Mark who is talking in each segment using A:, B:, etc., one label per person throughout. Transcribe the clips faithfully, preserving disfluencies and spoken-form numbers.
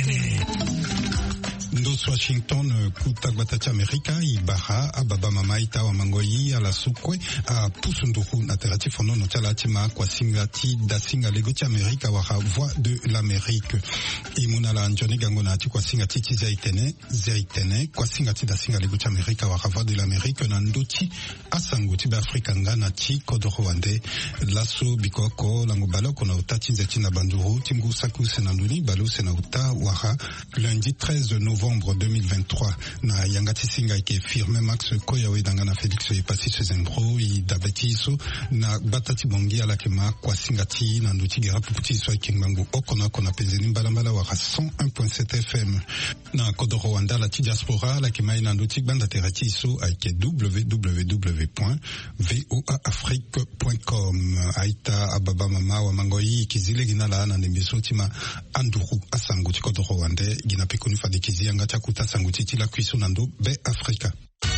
A: Ndos Washington kutagbatati Amerika ibara ababa mama ita wa mangoyi ala sukwe a pusunduru na teratifu no notala tima kwa singati da singa legoti Amerika wa voix de l'Amérique imuna la njoni gango na ati kwa singati tiza itene zaitene kwa singati da singa legoti Amerika wa voix de l'Amérique na ndoti asanguti ba Afrika ngana ti kodoro wande laso bikoko lango baloko na utati nzeti na banduru tingu saku senanduni balo sena uta wara lundi treize novembre deux mille vingt-trois na yangati singa ike firme Max Koyawe dangana Felix Epasi Sezembro i dabetiso na batati bongi ala kema kwa singati na nduti gera puputi so ikingbangu okona kona penzeni mbalambala waka cent un point sept F M na kodoro wanda la ti diaspora la kema ina nduti banda terati so aike w w w point voa afrique point com aita ababa mama wa mangoi kizile gina la na nembeso tima anduru asangu ti kodoro wande gina pekoni fadikizi yanga chakuta sangu titi la kuiso nando be Afrika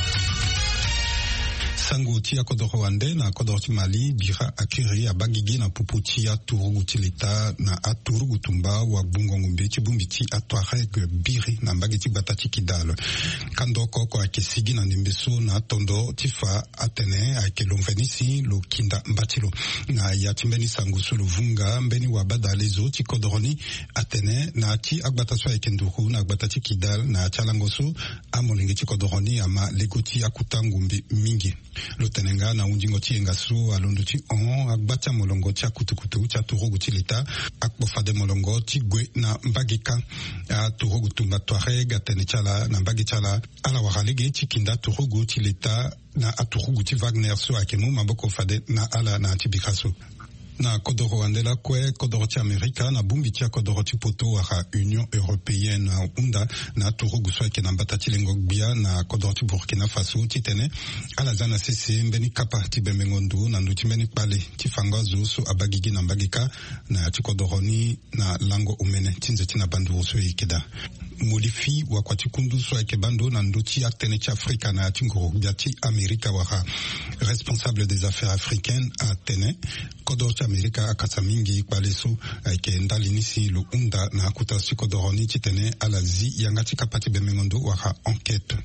A: sangu tia kodoro wande na kodoro Mali bira akiri abagigi na puputi ya turugu tilita na aturugu tumba wa bungongo mbeti bumbiti atwareg biri na mbagiti batati kidal kandoko kwa kesigi na nimbeso na tondo tifa atene ake lomvenisi lo kinda mbatilo na yatimbeni sangu sulu vunga mbeni wabada lezo ti kodoroni atene na ti agbataswa ake nduru na agbatati kidal na chalangoso amolingi ti kodoroni ama legoti akutangu mbi mingi lotenenga na undingo ti engaso alondo ti on agbata molongo ti akutukutu ti aturugu ti leta akpofade molongo ti gwe na mbagika aturugu tumba tuareg atene ti ala na mbagi ti ala ala waralege ti kinda aturugu ti leta na aturugu ti Wagner so akemu maboko fade na ala na antibikaso na kodoro wandela kwe kodoro ti Amerika na bumbi ti kodoro ti poto wara Union Européenne na unda na turugu so ke na batati lengogbia na kodoro ti Burkina Faso ti tene ala zana sese mbeni kapa ti bemengondu na nduti mbeni pale ti fangazo so abagigi na mbagika na ti kodoroni na lango umene ti nzeti na bandu so ikeda molifi wa kwa ti kundu so ake bando na nduti aktene ti Afrika na ti ngurubia ti Amerika wara responsable des affaires africaines a tene kodoro ti Amerika akasa mingi kwaleso ake ndalinisi lo unda na akuta si kodoroni ti tene alazi yanga ti kapati bemengondo wara enquête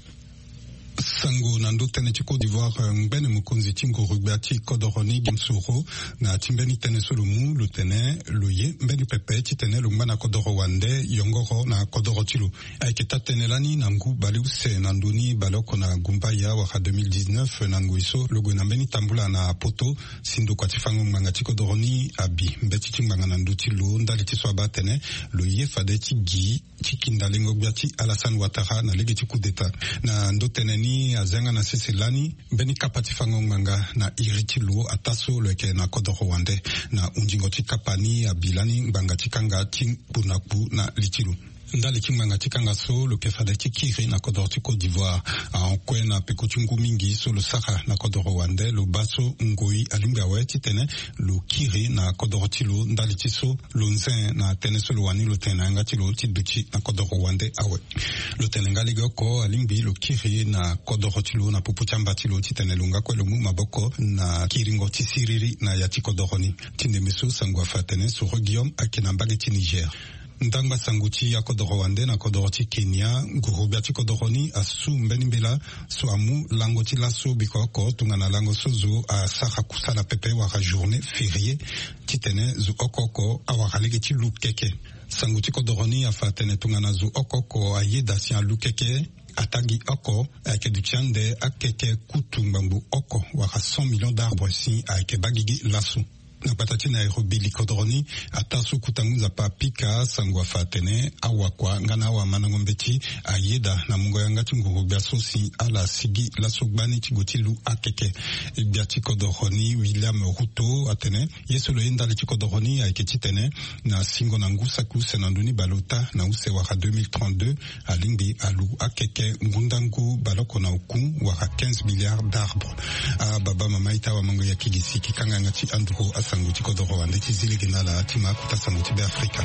A: sango nando tene ti Côte d'Ivoire ngbene mukonzi ti ngurubia ti kodoroni gimsuro na timbeni tene solomu lo tene lo ye mbeni pepe ti tene lo ngana kodoro wande yongoro na kodoro ti lo ayeke ta tene lani na ngu bale use na nduni baloko na gumba ya waka deux mille dix-neuf na ngu iso lo gue na mbeni tambula na poto sindo kwa ti fango ngbanga ti kodoroni abi mbeti ti ngbanga na ndu ti lo ndali ti so aba tene lo ye fade ti gi ti kinda lengogbia ti Alassane Ouattara na lege ti coup d'état na ndo tene ni azenga na sese lani mbeni kapati fango nganga na iriti luo ataso leke na kodoro wande na undingo ti kapani abilani ngbanga ti kanga ti punapu na litilu ndali ti ngbanga ti kanga so lo ke fade ti kiri na kodoro ti Côte d'Ivoire aonkue na peko ti ngu mingi so lo sara na kodoro wande lo baso ngoi alingbi awe ti tene lo kiri na kodoro ti lo ndali ti so lo nzen na tene so lo wani lo tene anga ti lo ti duti na kodoro wande awe lo tene nga lege oko alingbi lo kiri na kodoro ti lo na pupu ti amba ti lo ti tene lo nga kue lo mu maboko na kiringo ti siriri na ya ti kodoro ni ti ndembe so sango afa tene so Guillaume ayeke na mbage ti Niger ndangba sangu ti ya kodoro wande na kodoro ti Kenya ngurubia ti kodoro ni asu mbeni mbela so amu lango ti laso bikoko tunga na lango so zo a sara kusala pepe waka journée férié ti tene zo okoko awaka lege ti lu keke sangu ti kodoro ni afa tene tunga na zo okoko ayeda si a lu keke atagi oko ayeke duti akeke kutu ngbambu oko waka cent millions d'arbres si ayeke bagigi laso na patati na Nairobi likodroni atasu kutangu za papika sangwa fatene awakwa ngana awa manango mbeti ayeda na mungo yanga tingu biaso si ala sigi la sogbani tigotilu akeke biati kodroni William Ruto atene yesolo yenda le tikodroni ayeke tene na singo na ngusa kuse na nduni balota na use waka deux mille trente-deux alingbi alu akeke ngundangu baloko na uku waka quinze milliards d'arbres a baba mama ita wa mango ya kigisi kikanga ngati andro sangu ti kodoro wande ti zili gina la ti ma kuta sangu ti be Afrika.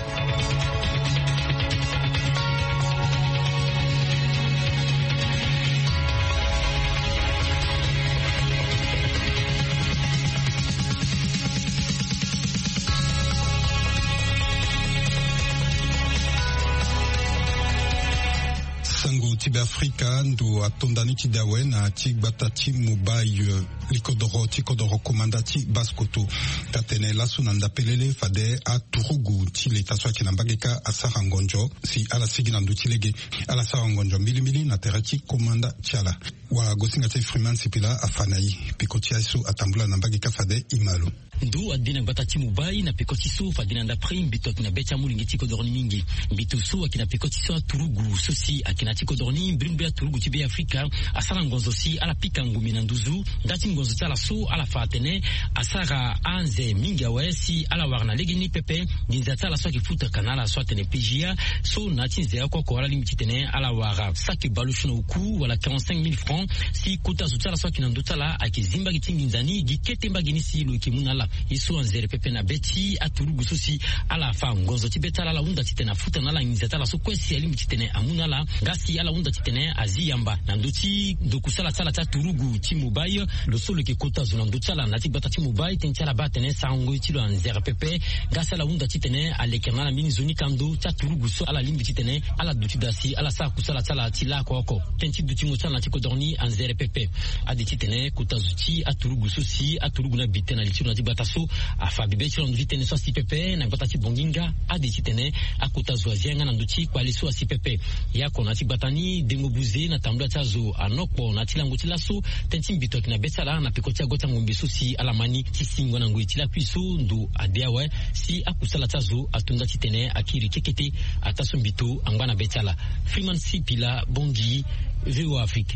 A: tibe Afrika ndo atondani tidawe na tigbata ti Mubai likodoro tikodoro komanda ti baskoto tatene lasu nanda pelele fade a turugu ti leta swa kinambageka asara ngonjo si ala sigi nandu tilege ala sara ngonjo mbili mbili na terati komanda tiala wa gosinga te Freeman sipila afanai pikoti aisu atambula nambageka fade imalo
B: ndu adina bata ti Mubai na pikoti su fadina nda prim bitot na becha mulingi ti kodorni mingi bitu su akina pikoti su turugu susi akina ti kodorni mbrimbe turugu ti be Afrika asara ngonzo si ala pikangu minanduzu ndati ngonzo tala su ala fatene asara anze mingi awesi ala warna legini pepe ginzata la swaki futa kanala swatene pijia so natinze yako ko ala limiti tene ala wara saki balushno uku wala quarante-cinq mille francs si kuta zutala swaki nandutala akizimba gitinginzani gikete mbagini si lo kimunala isu anzere pepe na beti aturugu susi ala fa ngonzo tibetala la unda titena futa nala nginzata la so kwesi alimiti tene amunala ngasi ala unda titene aziyamba nanduti dokusala tala ta turugu ti Mubai lo solo ke kota zuna ndutala nati bata ti Mubai tenchala batene sango ti lo anzere pepe ngasi ala unda titene alekana na mini zoni kando ta turugu so ala limbi titene ala duti dasi ala sa kusala tala ti la koko tenti duti ngotala ti kodorni anzere pepe adi titene kota zuti aturugu susi aturugu na bitena li na ti bata so afa bibe ti lo vitene so si pepe na bata ti bonginga adi titene akota zuazianga na nduti kwa leso si pepe yako na ti batani dengobuze na tambula ta zo anokpo na ti lango ti laso tenti bitot na betala na pikoti agota ngombe susi ala mani ti singo na ngoi ti la piso ndo adeawe si akusala ta zo atunda titene akiri kekete ataso mbito angwana betala Freeman Sipila Bongi V O Afrique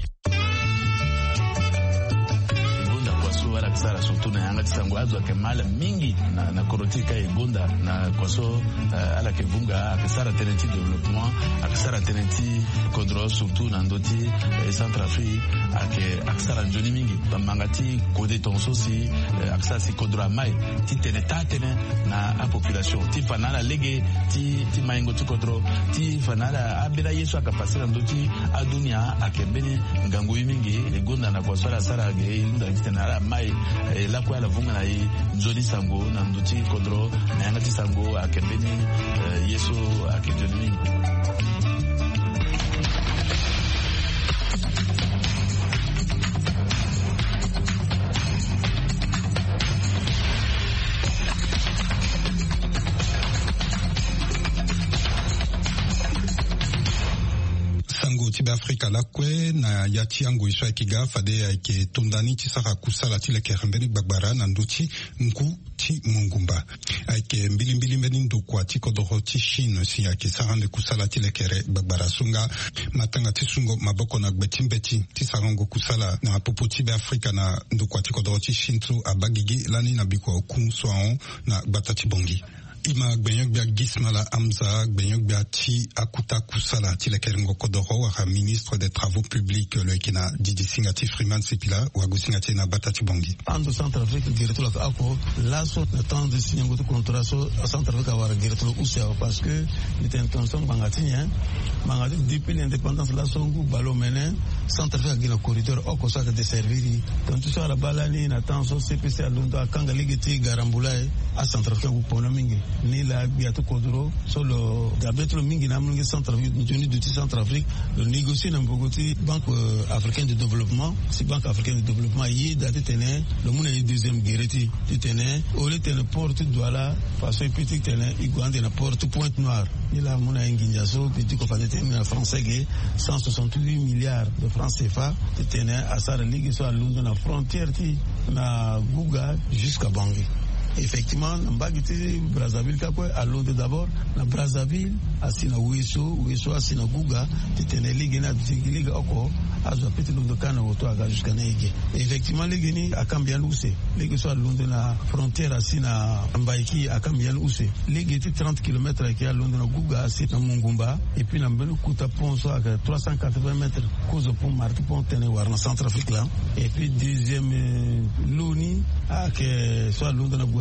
C: wala kisara surtout na yanga tisango azo kemala mingi na na korotika ebonda na kwaso uh, ala kevunga akisara tenenti development akisara tenenti kodro surtout na ndoti eh, Centrafrique ake akisara njoni mingi bamangati kode tonso si eh, akisara si kodro mai ti tene tatene na a population ti fanala lege ti ti maingo ti kodro ti fanala abira yesu akapasira ndoti adunia akebeni ngango mingi egonda na kwaso ala sara ge nda tena mai e la kwa la vunga na i nzoli sango na nduti kodro na yanga ti sango akembeni uh, yesu akejoni
A: tibe Afrika la kwe na yati yangu iswa ikiga fade ya ike tondani ti saka kusala ti leke rembeni gbagbara na nduti nku ti mungumba ike mbili mbili mbeni ndukwa ti kodoro ti Chine si ya ike sarande kusala ti leke re gbagbara sunga matanga ti sungo maboko na gbeti mbeti ti sarango kusala na popo tibe Afrika na ndukwa ti kodoro ti Chine tu abagigi lani na bikwa okun soaon na gbata ti bongi ima gbenyok bia gismala amza gbenyok bia ti akuta kusala ti lekerengo kodoro wa ministre des travaux publics le kina didi singati Freeman Sipila wa gusingati na batati bongi
D: ando Centrafrique direto la ako laso na temps de signer ngoto contrat so Centrafrique wa direto usia parce que il était intention bangati nya bangati depuis l'indépendance la songu balo menen Centrafrique gina corridor oko sa de servir donc tout ça la balani na temps so C P C alunda kanga ligeti garambulai a Centrafrique ku pona mingi ni la biato kodro solo gabetro mingi na mungi Centrafrique njoni duti Centrafrique le négocier na mbogoti banque africaine de développement si banque africaine de développement yi date tene le muna yi deuxième guereti tene ole tene porte douala façon petit tene igwande na porte Pointe Noire ni la muna nginja so petit ko fane tene na français ge cent soixante-huit milliards de francs C F A tene asara ligi so alundu na frontière ti na Guga jusqu'à Bangui. Effectivement, Mbagiti, Brazzaville, Kakwe, à Londres d'abord, na Brazzaville, à Sina Ouesso, Ouesso, à Sina Guga, Titene Ligena, Liga Oko, à Zapiti Londokana, Oto, à jusqu'à Neige. Effectivement, Ligeni, à Cambian Ousse, Ligue soit à Londres, la frontière à Sina Mbaiki, à Cambian Ousse. Ligue était trente kilomètres à Londres, à Guga, à Sina Mungumba, et puis, na Mbelu Kuta Pont, soit à trois cent quatre-vingts mètres, cause Pont Marti Pont, Tenewar, en Centrafrique là. Et puis, deuxième, Loni, à soit à Londres, à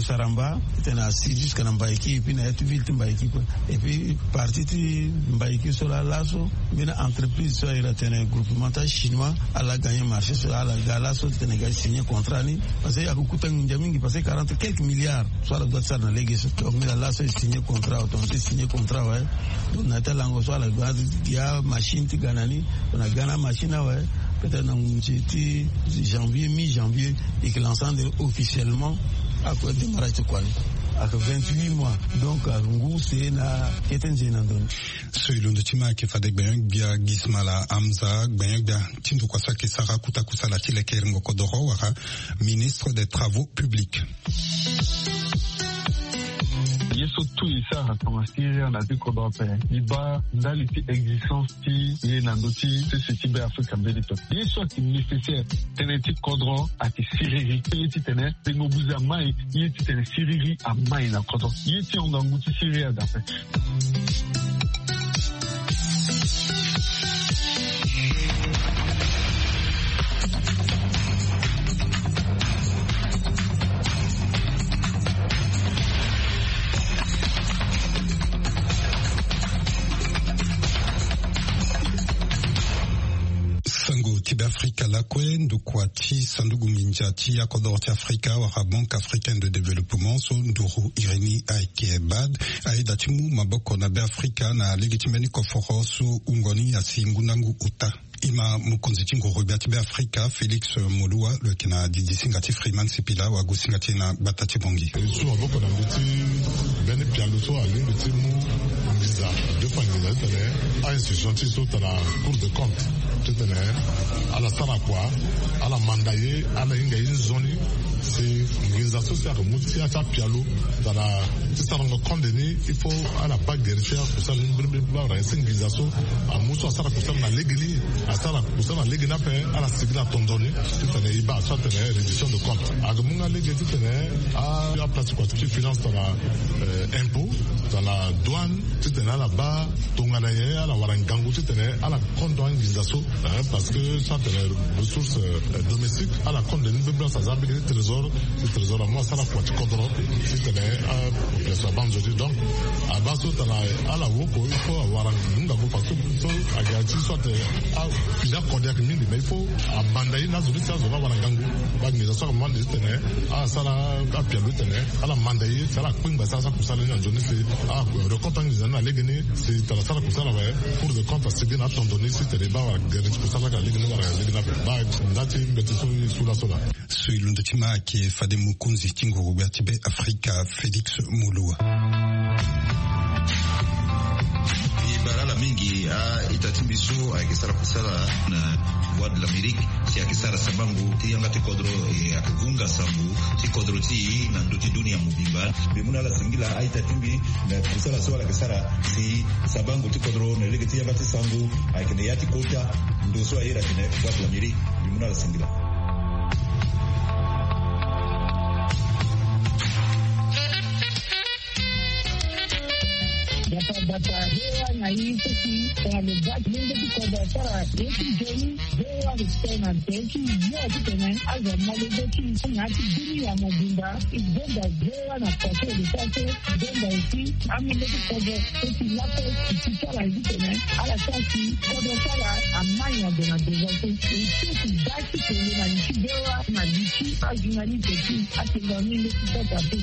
D: Saramba, c'était à six jusqu'à Nambaiki, et puis na ville Mbaiki. Et puis, parti de Mbaiki sur la Lasso, mais l'entreprise soit il a un groupement chinois, elle a gagné marché sur la Lasso, c'était un signé contrat, parce qu'il y a beaucoup de gens qui passaient quarante quelques milliards, soit la doit dans l'église, mais la Lasso est signé contrat, autorité signé contrat, ouais. Donc, on a tel langue, soit la base, il y a machine, tu gagnes, on a gagné machine, ouais. Peut-être dans janvier, mi-janvier, et que l'ensemble officiellement a quoi démarrage de quoi. Avec vingt-huit mois, donc à Rungu, c'est na Ketenjenandon.
A: Celui de Tima qui fait des biens bien Gismala Amza, bien bien Tindu Kwasa Kesara Kutakusa la Tile Keringo Kodoro, ministre des Travaux publics.
E: Surtout ça raconte Syria na dit qu'on doit faire iba ndali ti existence ti ye nandoti c'est ce type d'Afrique mbelito ye soit qui nécessaire teneti kodro ati siriri ye ti tene ngobuza mai ye ti tene siriri a mai na kodro ye ti on nguti Syria d'après.
A: Africa la Kwen de Kwati Sandugu Minjati à Kodorti Africa wa Banque africaine de développement so Nduru Irini Aikebad Aidatimu Maboko na Be Africa na legitimeni koforo so Ungoni ya Singunangu Uta Ima Mukonzi Ngo Robiati Be Africa Félix Molua le kina Didi Singati Freeman Sipila wa Gusingati na Batati Bongi.
F: So Maboko na Nguti Bene Pialoso a l'Unguti Mu Mbiza deux fois Ngiza a institution Tiso Tana Cour de compte Tene à la Sarakwa, à la Mandaye, à la Inga Inzoni, c'est une organisation qui a remonté à Pialo, dans la Tissarango condamné, il faut à la bague des recherches, pour ça, c'est une organisation, à Mousso, à Sarakoussa, à l'Égini, à Sarakoussa, à l'Égini, à la Signa Tondoni, c'est une Iba, soit une réduction de compte. À Gamunga Légini, à la place qui finance dans l'impôt, dans la douane, c'est à la bas, Tonganaye, à la Warangangu, c'est à la compte d'organisation. Parce que ça, les ressources euh, domestiques, à la compte de l'Union, ça a le trésor, le trésor à moi, ça a quoi tu contrôles, c'est la population banjori. Donc, à base de à la Woko, il faut avoir un Nungago, parce que à Gati, soit à Pina Kodak Mindi, mais il faut à Bandaï, Nazuri, ça, on va avoir un gango, l'organisation à Mandi, à Sala, à Pialou, à la Mandaï, c'est la Queen, ça, ça, pour ça, les gens, c'est à le compte en disant, à l'Égéné, c'est à la Sala, pour ça, pour le compte, c'est bien à ton donné, c'était les bas,
A: Celui de Tima qui est Fade Mukunzi Tingo Robertibe Africa Félix Mulua.
G: Barala mingi a itatimbiso a kisara kusala na voie de l'Amérique si a kisara sabangu ti yanga ti kodro e akagunga sambu ti kodro ti na ndoti dunia mubimba bimuna la singila a itatimbi na kusala so la kisara si sabangu ti kodro na lege ti yanga ti sambu a kene yati kota ndo so era kene voie de l'Amérique bimuna la singila.
H: Data hewa na hii sisi kwa mbati mingi kwa sara yetu jeni hewa ristena teki yote tena aza malebeki ngati dini ya mobimba igenda hewa na kote lisate genda usi amile kwa teki lapo kitala hivi tena ala sasi kwa sara amanya dona devote usi baki tena na hewa na lichi ajinali teki atingani kwa tatu.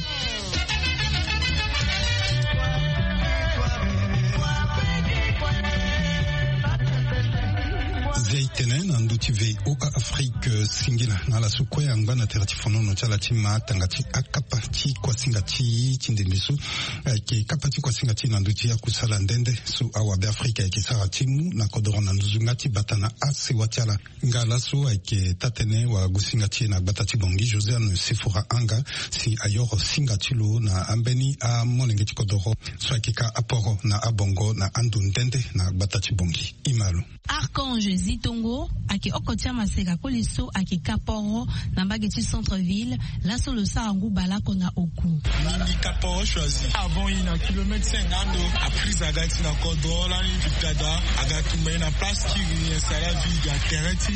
A: Zeitenen anduti ve o Afrique singila na la sukwe anga na teratifono no chala tima tangati akapati kwa singati tindemisu ke kapati kwa singati na nduti ya kusala ndende su awa be Afrika ke saratimu na kodoro na nduzungati batana ase watiala ngala su ke tatene wa gusingati na batati bongi Josiane Sifura anga si ayoro singati lo na ambeni a molengeti kodoro so ke ka aporo na abongo na andu ndende na batati bongi Imalo
I: Archange Zit Mutongo aki okotia maseka koliso aki Kaporo na mbageti centre ville là sur le Sarangu balako na oku
J: Mingi Kaporo choisi avant il na kilomètre cinquante après agati na Kodrola ni Tada agatu na place qui installé ville ya terreti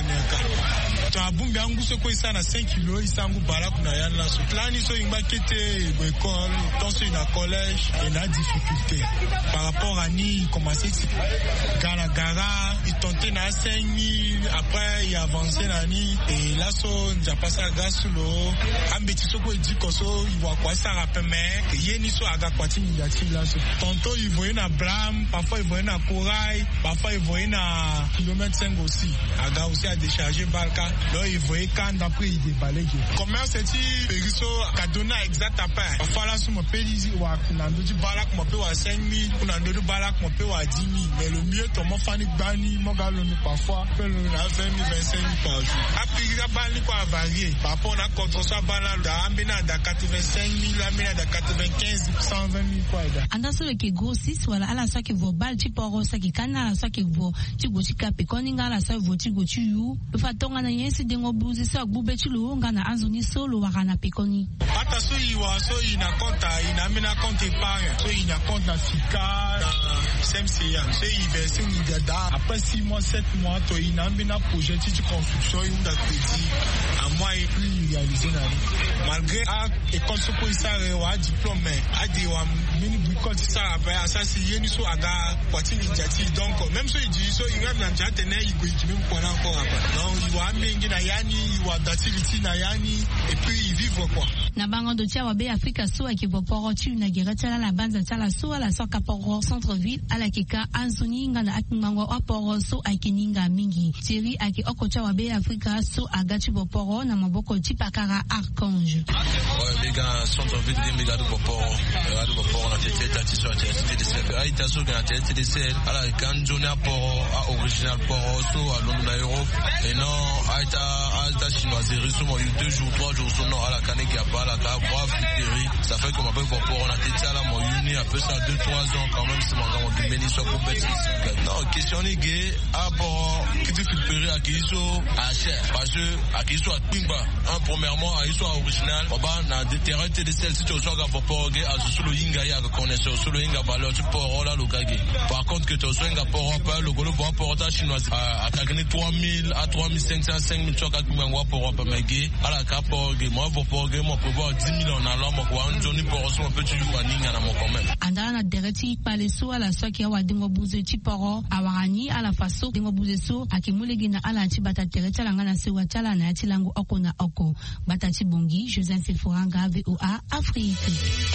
J: eneka ta bumbi angu soko isa na cinq kilos isangu balako na yana so plani so imba kete école dans une collège et la difficulté par rapport à ni commencer gara gara il tentait na cinq mille après il avancé na ni et là so nja passa gasulo ambeti soko dit koso il voit quoi ça rappelle mais yeni so aga kwati ngati là so tantôt il voyait na blâme parfois il voyait na corail parfois il voyait na kilomètre cinq aussi aga aussi a décharger balka là il voyait quand d'après il déballait comment c'est il periso kadona exact après parfois là sur mon pays wa kunando di balak mo pe wa cinq mille kunando di balak mo pe wa dix mille mais le mieux to mo fani bani mo galo ni parfois pe le na vingt mille vingt-cinq mille par jour après la bani quoi varier par rapport na contre ça bana da ambina da quatre-vingt-cinq mille amina da quatre-vingt-quinze cent vingt mille quoi da
I: anda so ke grossiste wala ala sa ke vo bal ti poro sa ke kana ala sa ke vo ti go ti kape koninga ala sa vo ti go ti yu fa tonga na yensi dengo bluzi sa gube ti lo nga na anzoni solo wa kana pekoni
J: ata so yi wa so yi na konta ina mina compte épargne so ina compte na Sika na C M C A so yi verser ni dada après six mois sept mois to ina mina projet de construction yi nda crédit à moi et plus réalisé na malgré a école so ko isa wa diplôme a di wa mini bricole ça après ça c'est yeni so aga kwati ni jati donc même so yi so yi ngam na jate na yi go yi même pour encore après non yi wa mengi na yani yi wa datility na yani et puis y vivre quoi
I: na bango do tia wa be Afrika so aki voporo tu na gereta la banza tala so la so Kaporo centre ville ala keka anzoni nga na akimango aporo so akininga mingi Thierry aki okocha wa be Afrika so agachi voporo na maboko tipakara Archange
K: ouais les gars centre ville les gars de voporo gars de voporo na tete tati so T D C ai taso na T D C ala kanjoni aporo a original poro so à Londres na Europe et non aita aita chinoiserie so mo deux jours trois jours so non ala kaneki apa la ka voir Fiteri ça fait qu'on m'appelle pour on a été à la mo uni un peu ça deux trois ans quand même c'est mon gars on béni so pour bêtise non question ni gay apport qui dit Fiteri à qui so à cher parce que à qui so à Timba un premièrement à so original on va na de terrain T D C si tu so ga pour gay à so le inga ya connaisseur so le inga valeur tu pour là le gagé par contre que tu so inga pour pas le golo pour portage chinois à ta gagner trois mille à trois mille cinq cents cinq mille tu ga ngwa pour pas mégé à la cap pour gay moi pour gay moi pour voir dix mille en allant moi quoi un journée pour so un peu tu wa ninga na mo quand même
I: andana na dereti pale so ala so ki wa dingo buze ti poro awani ala faso dingo buze so akimulegi na ala ti bata tereta langa na se watala na ti langu oko na oko bata ti bongi Joseph Seforanga V O A Afrique.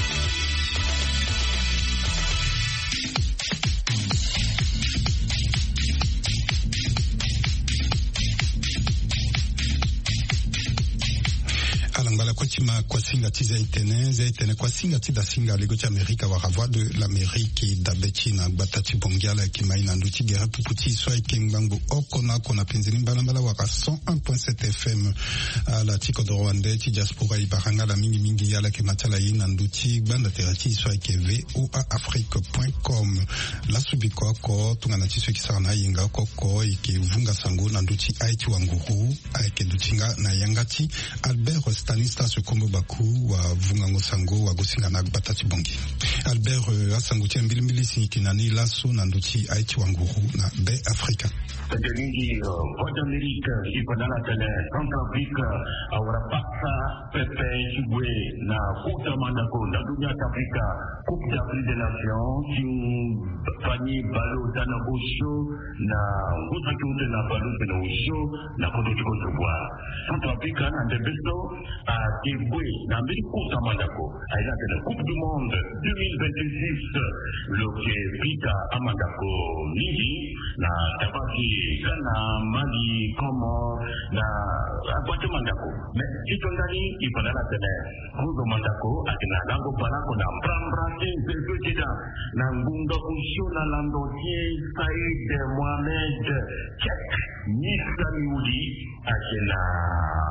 A: alangala kwa chima kwa singa tiza itene za itene kwa singa tida singa lego cha Amerika wa voix de l'Amérique dabechi na batati bongiala kimaina nduti gera puputi swa ikengbango okona kona penzini mbala wa cent un point sept F M ala tiko do Rwanda ti diaspora ibaranga la mingi mingi yala kematala ina nduti banda terati swa ke V O A afrique point com la subiko ko tungana tiswe kisana yinga koko ike vunga sango na nduti aiti wanguru aike dutinga na yangati Albert Stanislas Kombo Baku wa vungango sango wa gosinga na batati bongi Albert uh, asango tia mbili mbili sinkinani laso na nduti aiti wanguru na Be Africa
L: Sejauh Voix d'Amérique si pada la tele Centrafrique awara paksa pepe chibwe na kota mandako na dunia Afrika Coupe d'Afrique des Nations si fani balo tana osho na kuta kiute na balo tana osho na koto chiko chubwa Centrafrique na ndebesto a tebwe na mbili kota mandako aina tele Coupe du Monde deux mille vingt-six lo ke pita amandako niji na tabaki Ghana, Mali, Comor, na Guatemala. Mais si tu as dit, il faut la télé. Vous demandez à la langue balako na mbrambranté, c'est ça. Na ngunga kusho na landotier, Saïd Mohamed, Tchèque, Nissa Mioudi, à la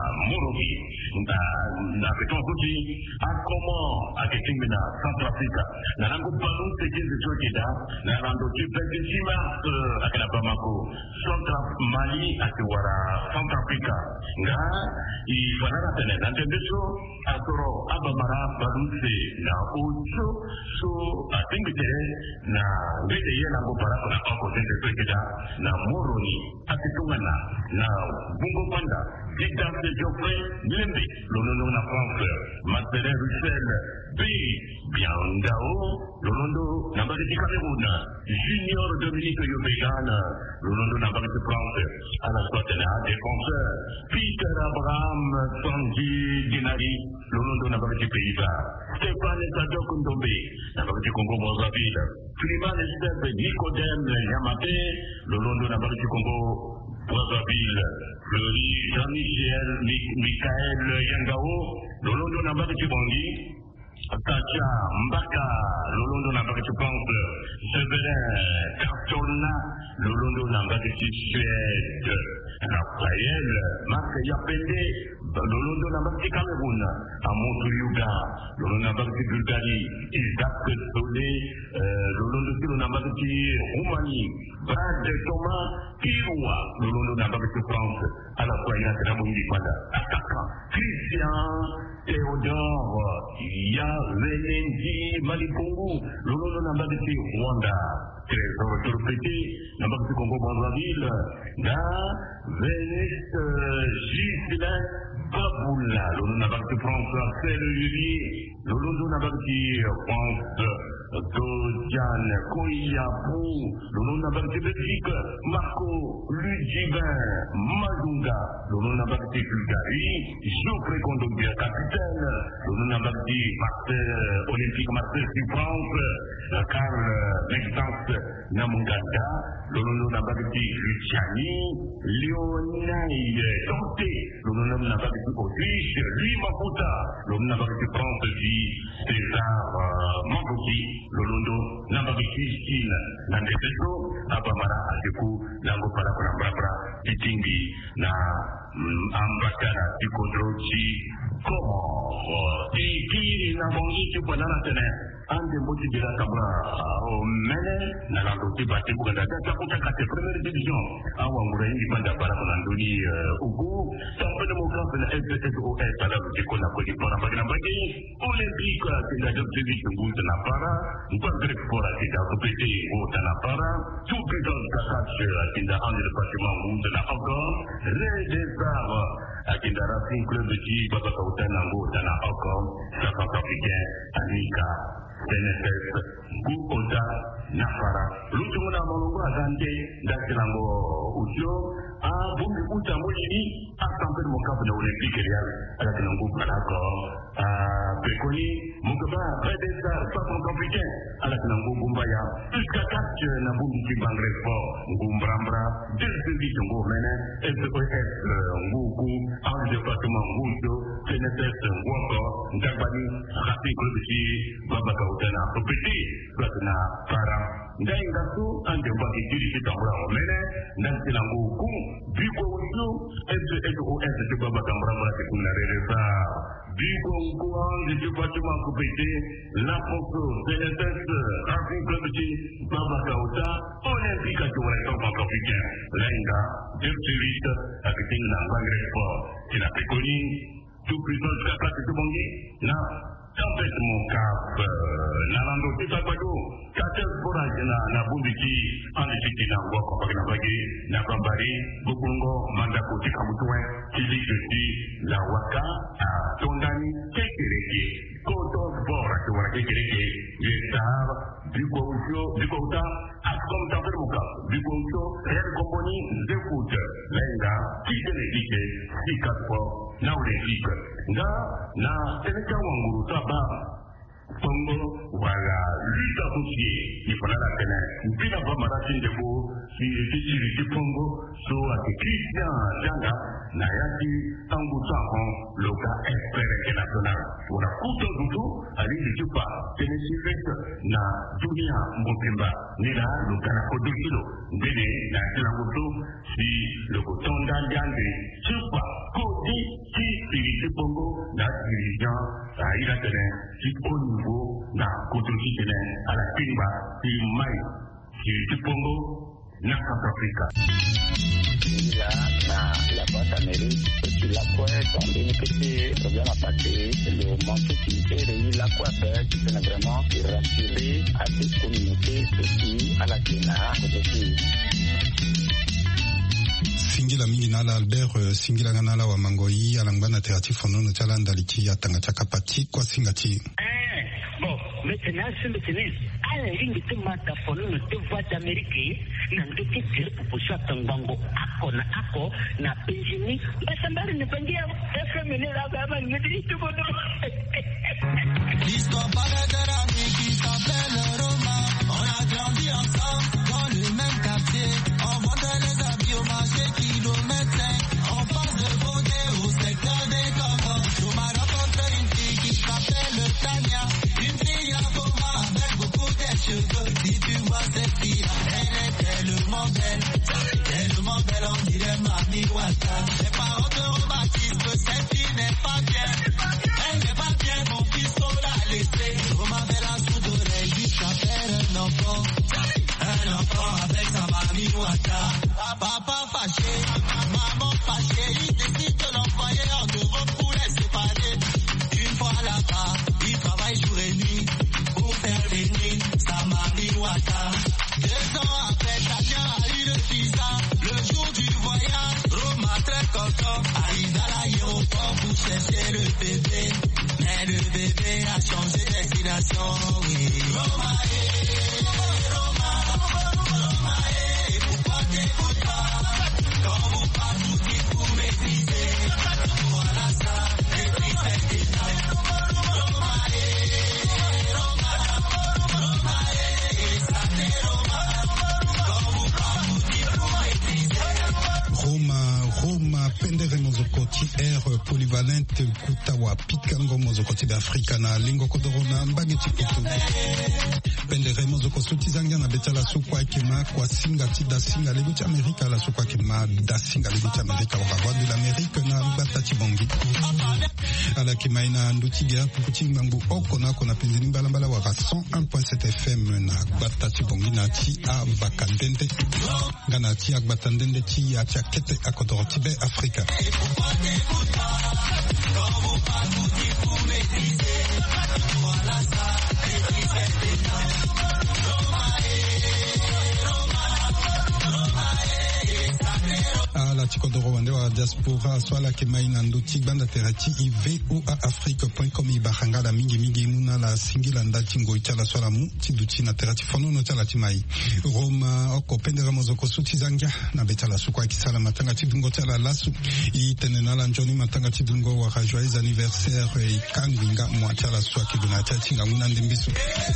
L: Morovi na na beton kuti akomo aketinga na Centrafrica na nango balu tekinze chokida na rando chipekisima akana Bamako Central Mali akiwara Centrafrica nga i fanara tene na ndendeso atoro abamara baluse na ocho so atingite na ngede yena ngo para na ako tende chokida na Moroni akitungana na bungo panda Dictan de Geoffrey Lembe, l'onono na France, Marcelin Russell, B. Biangao, l'onono na Bagati Cameroun, Junior Dominique Yobegan, l'onono na Bagati France, à la Sotena, défenseur, Peter Abraham Sanji Dinari, l'onono na Bagati Pays-Bas, Stéphane Sado Kundombe, na Bagati Congo Brazzaville, Freeman Estep Nicodème Yamate, l'onono na Bagati Congo Brazzaville, Fleury, Jean-Michel, Michael Yangao, Lolondo Nabaki Chibondi, Tacha Mbaka, Lolondo Nabaki Chipante, Severin Cartona, Lolondo Nabaki Suède, Raphaël, Marc Yapende, Lolondo Nabaki Cameroun, Amontou Yuga, Lolondo Nabaki Bulgarie, Isaac Solé, Lolondo Silo Nabaki Roumanie, Brad Thomas, Kiroua, Lolondo Nabaki France, à la fois il y a un bon attaquant, Christian Théodore, Yavenendi Malikongu, Lolondo Nabaki Rwanda, Trésor Torpété, Nabaki Congo Brazzaville, Na Vénus Gislain Baboula, Lolondo Nabaki France, Axel Lullier, Lolondo Nabaki France, Dodian Koyapou, Lolondo Nabaki Belgique, Marco Ludivin Mazunga, Lolondo Nabaki Bulgarie, Geoffrey Kondogbia capitaine, Lolondo Nabaki Marseille Olympique Marseille France, Karl Maxence Namunganda, Lolondo Nabaki Luciani, Lionel Santé, Lolondo Nabaki Autriche, Louis Maputa, Lolondo Nabaki France, César Mamboki, Lolondo Nabaki Christine, Nandeteso, Abamara Adeku, Lango para Brabra, Itingi, na Ambakara, Tikodrochi, Komo, Tiki, Nabongi, Tupanana Tene, Ande Moti de la Cabra, Mene, Nalando Tibati Buganda, Takuta Kate, première division, Awangura, Indipanda Barakonandoni, Ugu, Sampé démocrate, la S S O S, à la Kona Kodi Parabagambagi, Olympique, c'est la Dopévik, Gout Napara, Bagre Fora, c'est la Dopété, Gout Napara, tout puissant Kakash, c'est la Ande de Bâtiment, Gout Napara, Les Arts, à Kinda Racing Club de G, Baba Kautan, Gout Napara, Safak Africain, Anika, N S S, Goukota, Nafara, Lutumuna Molongo, Azante, Dakilango, Ujo, a Bumbi Uta Molini, a Sample Mokap de Olympique Real, à la Kilango Palako, a Pekoni, Mokaba, Redesa, Façon Africain, à la Kilango Bumbaya, jusqu'à quatre Nabumbi Bangre Sport, Gumbrambra, deux services en Gourmene, S O S, Ngoukou, un département Ngoujo, N S S, Ngouako, Ndabani, Rafi Clubji, Babaka Utana, Opeti, Platana, Para, Ndaingasu, un débat qui dirige dans la Mene, Nantilango, Bigo Ujo, S O S, Babaka Brambra, Kunareza, Bigo Ugo, du département Opeti, La Fosso, N S S, Rafi Clubji, Babaka Uta, Olympique à Touareton, Africain, Lainga, deux séries, avec une langue sport, c'est la Péconie, tout puissant jusqu'à place de Bongi, là. Tempête mon cap, Nalando Tisabado, quatorze forages na Bundiki, en Égypte, na Wako, na Bagé, na Bambari, Bukungo, Mandako, Tikamutouen, Tili, Justi, la Waka, à Tondani, Kekereke, Koto Sport, à Touara Kekereke, Yesar, Bukoucho, Bukouta, Ascom Tempête mon cap, Bukoucho, Real Compagnie, Zekout, Lenga, Kikeneke, Sikasport, na Olympique, na, na, Sénégal Wanguru, Saba, Congo, voilà, lutte associée, il faut la connaître. Puis la voix Maratin de Beau, si je suis Congo, soit Christian Janga, Nayati, Tango Saron, le gars expert international. Pour la couteau du tout, allez, je ne pas, Tennessee, na Dunia Mopimba, Nila, le gars à côté de kilo, Béné, na Tilangoto, si le coton d'Andiande, Chupa, Kodi si Philippe Bongo na dirigeant à Ilatene si au niveau na Kotoki tene à la Kimba si Mai Philippe Bongo na Centrafrica.
M: Là, na la boîte Amérique, sur la quoi tomber une petite problème à passer, le manque qui est réuni la quoi faire, qui peut vraiment rassurer à cette communauté aussi à la Kenya, aussi.
A: Singila mingi nala Albert uh, singila nala wa mangoi alangana terati fonono chala ndaliki ya tanga chakapati kwa singati.
N: Eh, bon, maintenant c'est maintenant. À la ligne de mata fonono te voix d'Amérique, nandoki tele proposition tangango ako na ako na penjini, basambari ne pangia F M ne la baba ngedi tout bono.
O: L'histoire paraît de la vie qui s'appelle Roma. On a grandi ensemble dans le même quartier. On vendait les habits au marché kilomètre cinq. En face de Bondé au secteur des Congo. On m'a rencontré une fille qui s'appelle Tania. Une fille à Goma avec beaucoup de cheveux. Si tu vois cette fille, elle est tellement belle. Tellement belle, on dirait Mami Wata. Les parents de Romatisme, cette fille n'est pas bien. Elle n'est pas bien, mon fils faut la laisser. Roma fait la soude d'oreille jusqu'à faire un enfant. Un enfant avec sa Mami Wata. Papa fâché, maman fâchée, il décide de l'envoyer en Europe pour les séparer. Une fois là-bas, il travaille jour et nuit pour faire venir sa Mami Wata. Deux ans après, Tania a eu le visa. Le jour du voyage, Roma très content arrive à l'aéroport pour chercher le bébé. Mais le bébé a changé de destination, oui. Roma est, Roma, Roma est, pourquoi t'écoutes pas? Quand vous parlez, vous dites vous maîtrisez. Voilà ça, maîtrise les détails. Roma est, Roma, Roma est, ça c'est Roma. Quand vous parlez, vous dites vous maîtrisez.
A: Roma, Roma, pendere mozokoti air polyvalente kutawa pitkango mozokoti d'Africa na lingo kodorona mbageti kutu. Pendere mozoko sutizanga na betala sukwa kema kwa singa tida singa lebuti Amerika la sukwa kema da singa lebuti Amerika wa voix de l'Amérique na batati bongi. Ala kema ina ndutiga pukuti mambu okona kona penzini balambala wa cent un point sept F M na batati bongi na ti a vakandende. Ngana ti a batandende ti a kete akodoroti be Africa.
O: Voilà ça,
A: ala chikodoro wande wa diaspora swala kemaina nduti banda terati ive ou a afrique point com ibahanga la mingi mingi muna la singila ndati ngo itala swala mu tiduti na terati fono no tala timai Roma oko pendera mozoko suti zanga na betala sukwa kisala matanga tidungo tala lasu itenena la njoni matanga tidungo wa joyeux anniversaire e kanginga mwa tala swa kiduna tati nga muna ndimbisu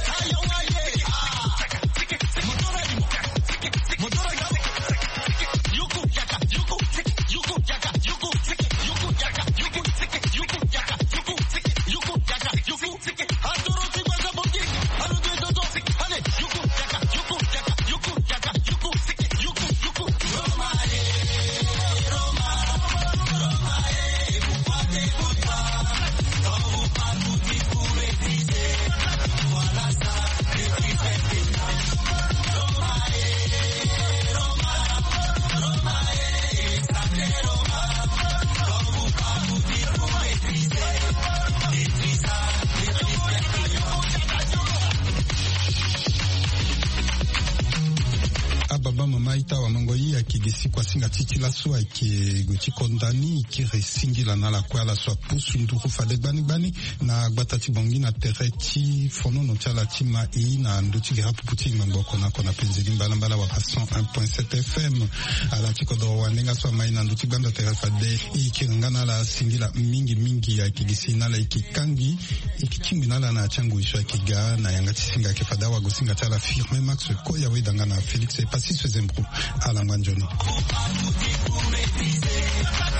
A: kwa singa titi la soa ki goti kondani ki resingi la na la kwa la soa pusu nduru fade bani bani na batati bongi na tereti fono no tala tima i na nduti gira puputi mambo kona kona penzeli mbala mbala wa cent un point sept F M ala tikodo wanenga soa mai na nduti banda terefade i kirangana la singi la mingi mingi ya kigisi na la ikikangi ikichimbi na la na changu isha kiga na yangati singa kefada wa gosinga tala firme max koya wedanga na Felix e pasi se zembru ala manjoni. Vous dites vous maîtrisez.